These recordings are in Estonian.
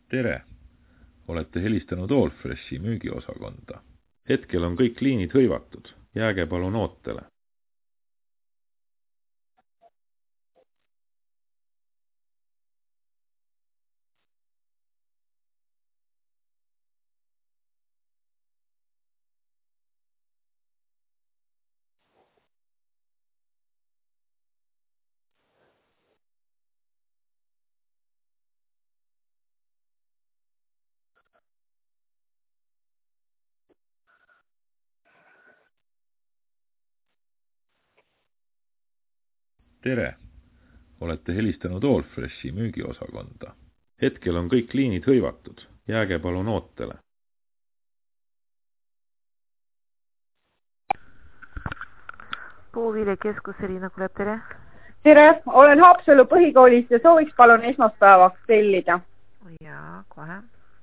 Tere! Olete helistanud Allfreshi müügiosakonda. Hetkel on kõik liinid hõivatud. Jääge palun ootele. Tere! Olete helistanud Allfreshi müügiosakonda. Hetkel on kõik liinid hõivatud. Jääge palun ootele. Puuviljakeskus Elina Kulep, tere! Tere! Olen Haapsalu põhikoolist ja sooviks palun esmaspäevaks tellida. Jaa, kohe.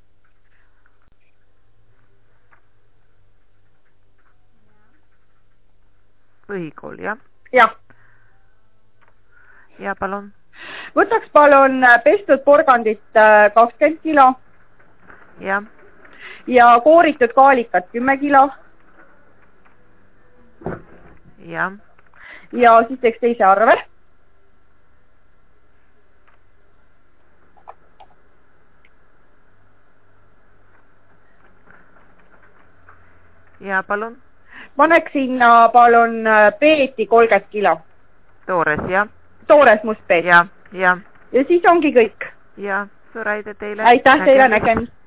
Põhikool, jah? Jah. Ja palun. Võtaks palun pestud porgandit 20 kilo. Ja. Ja kooritud kaalikat 10 kilo. Ja. Ja siis teeks teise arve. Ja palun. Paneks sinna palun peeti 30 kilo. Toores, jah? Toores mustpeet. Ja. Ja siis ongi kõik. Ja, suur aitäh teile. Aitäh teile, nägemist.